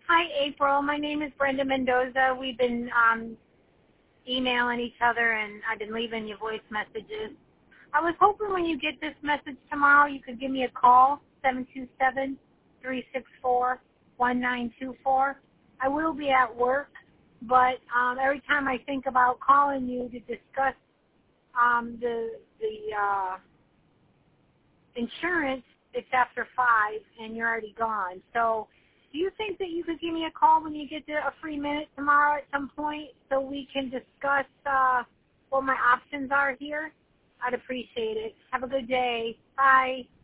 Hi, April. My name is Brenda Mendoza. We've been emailing each other, and I've been leaving you voice messages. I was hoping when you get this message tomorrow, you could give me a call, 727-364-1924. I will be at work, but every time I think about calling you to discuss the insurance, it's after 5, and you're already gone. So do you think that you could give me a call when you get a free minute tomorrow at some point so we can discuss what my options are here? I'd appreciate it. Have a good day. Bye.